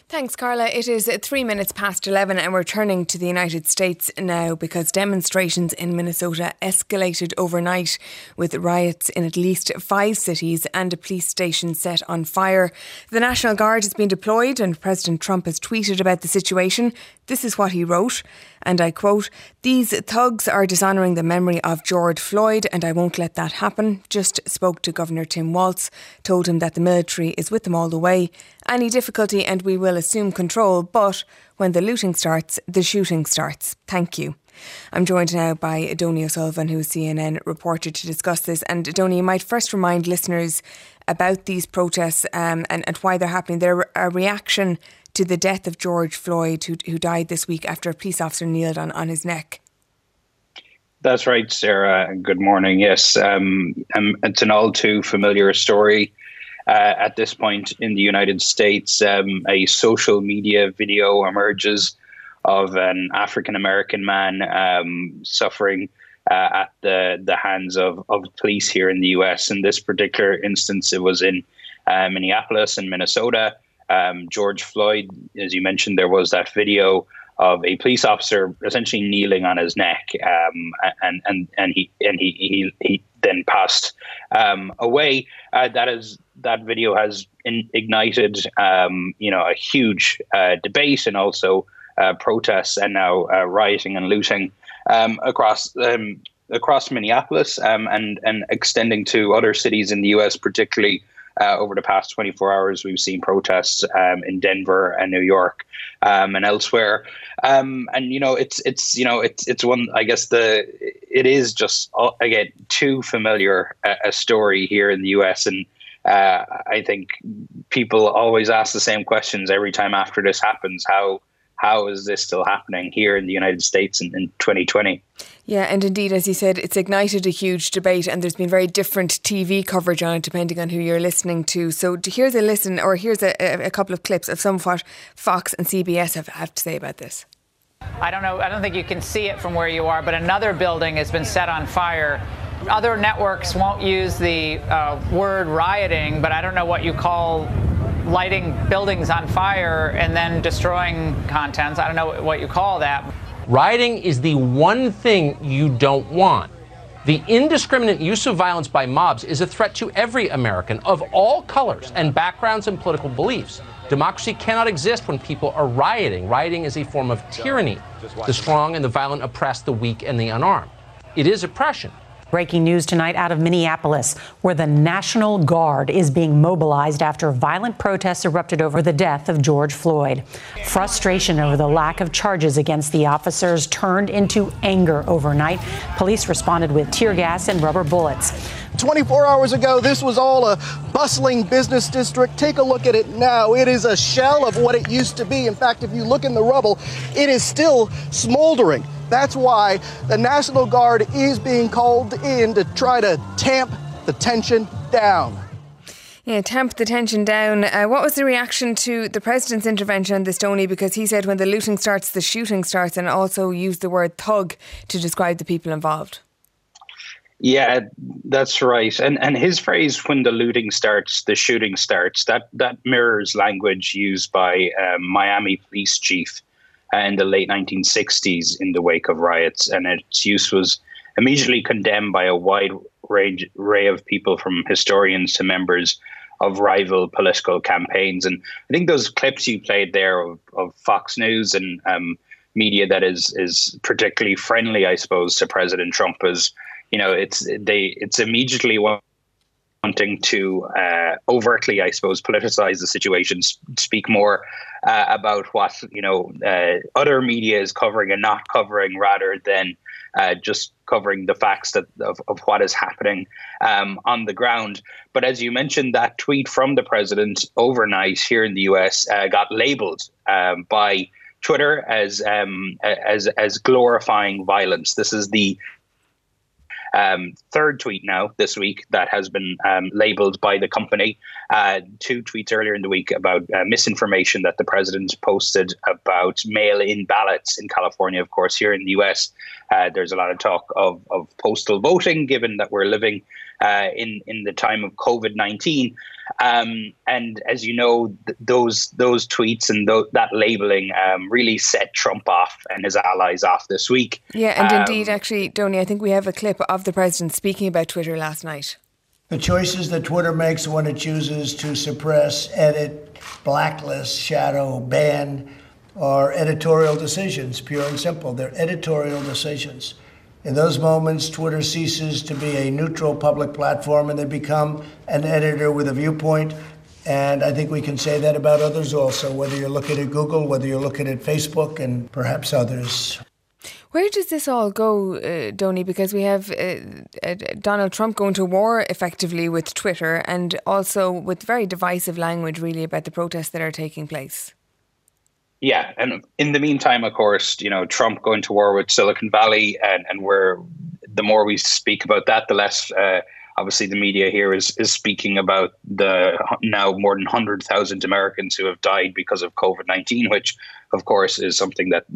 Thanks, Carla. It is 3 minutes past 11 and we're turning to the United States now because demonstrations in Minnesota escalated overnight with riots in at least 5 cities and a police station set on fire. The National Guard has been deployed and President Trump has tweeted about the situation. This is what he wrote, and I quote, "These thugs are dishonouring the memory of George Floyd and I won't let that happen. Just spoke to Governor Tim Walz, told him that the military is with them all the way. Any difficulty and we will assume control, but when the looting starts, the shooting starts. Thank you." I'm joined now by Donnie O'Sullivan, who is CNN reporter, to discuss this. And Donnie, you might first remind listeners about these protests and why they're happening. They're a reaction to the death of George Floyd, who died this week after a police officer kneeled on his neck. That's right, Sarah. Good morning. Yes, it's an all too familiar story. At this point in the United States, a social media video emerges of an African-American man suffering at the hands of police here in the US. In this particular instance, it was in Minneapolis and Minnesota. George Floyd, as you mentioned, there was that video of a police officer essentially kneeling on his neck, and he then passed away. That video has ignited, a huge debate and also protests and now rioting and looting across Minneapolis and extending to other cities in the US, particularly. Over the past 24 hours, we've seen protests in Denver and New York and elsewhere. It's one. I guess it is just again too familiar a story here in the US, and I think people always ask the same questions every time after this happens. How is this still happening here in the United States in 2020? Yeah, and indeed, as you said, it's ignited a huge debate and there's been very different TV coverage on it depending on who you're listening to. So here's a couple of clips of some of what Fox and CBS have to say about this. I don't know. I don't think you can see it from where you are, but another building has been set on fire. Other networks won't use the word rioting, but I don't know what you call lighting buildings on fire and then destroying contents. I don't know what you call that. Rioting is the one thing you don't want. The indiscriminate use of violence by mobs is a threat to every American of all colors and backgrounds and political beliefs. Democracy cannot exist when people are rioting. Rioting is a form of tyranny. The strong and the violent oppress the weak and the unarmed. It is oppression. Breaking news tonight out of Minneapolis, where the National Guard is being mobilized after violent protests erupted over the death of George Floyd. Frustration over the lack of charges against the officers turned into anger overnight. Police responded with tear gas and rubber bullets. 24 hours ago, this was all a bustling business district. Take a look at it now. It is a shell of what it used to be. In fact, if you look in the rubble, it is still smoldering. That's why the National Guard is being called in to try to tamp the tension down. Yeah, tamp the tension down. What was the reaction to the President's intervention on this, Donnie? Because he said when the looting starts, the shooting starts, and also used the word thug to describe the people involved. Yeah, that's right. And his phrase, when the looting starts, the shooting starts, that mirrors language used by Miami police chief in the late 1960s in the wake of riots. And its use was immediately condemned by a wide array of people, from historians to members of rival political campaigns. And I think those clips you played there of Fox News and media that is particularly friendly, I suppose, to President Trump is, it's immediately wanting to overtly, I suppose, politicize the situation, speak more about what other media is covering and not covering, rather than just covering the facts of what is happening on the ground. But as you mentioned, that tweet from the president overnight here in the US got labeled by Twitter as glorifying violence. This is the third tweet now this week that has been labeled by the company. 2 tweets earlier in the week about misinformation that the president posted about mail-in ballots in California. Of course, here in the US, there's a lot of talk of postal voting, given that we're living in the time of COVID-19. And as you know, those tweets and that labeling really set Trump off and his allies off this week. Yeah, and indeed, actually, Donny, I think we have a clip of the president speaking about Twitter last night. The choices that Twitter makes when it chooses to suppress, edit, blacklist, shadow, ban are editorial decisions, pure and simple. They're editorial decisions. In those moments, Twitter ceases to be a neutral public platform and they become an editor with a viewpoint. And I think we can say that about others also, whether you're looking at Google, whether you're looking at Facebook, and perhaps others. Where does this all go, Donny? Because we have Donald Trump going to war effectively with Twitter and also with very divisive language really about the protests that are taking place. Yeah, and in the meantime, of course, Trump going to war with Silicon Valley, and the more we speak about that, the less obviously the media here is speaking about the now more than 100,000 Americans who have died because of COVID-19, which of course is something that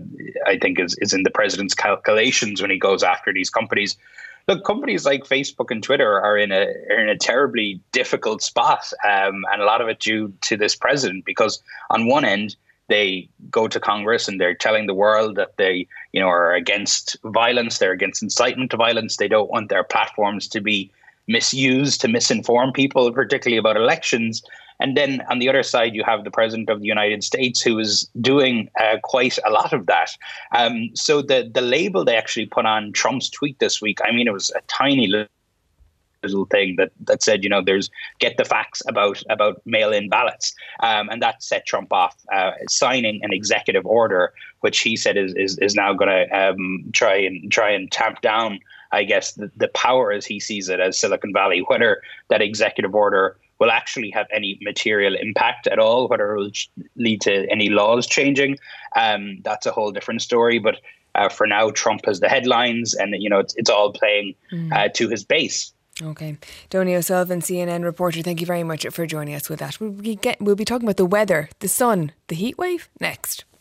I think is in the president's calculations when he goes after these companies. Look, companies like Facebook and Twitter are in a terribly difficult spot, and a lot of it due to this president, because on one end, they go to Congress and they're telling the world that they, are against violence. They're against incitement to violence. They don't want their platforms to be misused to misinform people, particularly about elections. And then on the other side, you have the president of the United States who is doing quite a lot of that. So the label they actually put on Trump's tweet this week, I mean, it was a tiny little thing that said, there's get the facts about mail-in ballots. And that set Trump off, signing an executive order, which he said is now going to try and tamp down, I guess, the power as he sees it as Silicon Valley. Whether that executive order will actually have any material impact at all, whether it will lead to any laws changing, that's a whole different story. But for now, Trump has the headlines, and it's all playing to his base. Okay. Donny O'Sullivan, CNN reporter, thank you very much for joining us with that. We'll be talking about the weather, the sun, the heat wave next.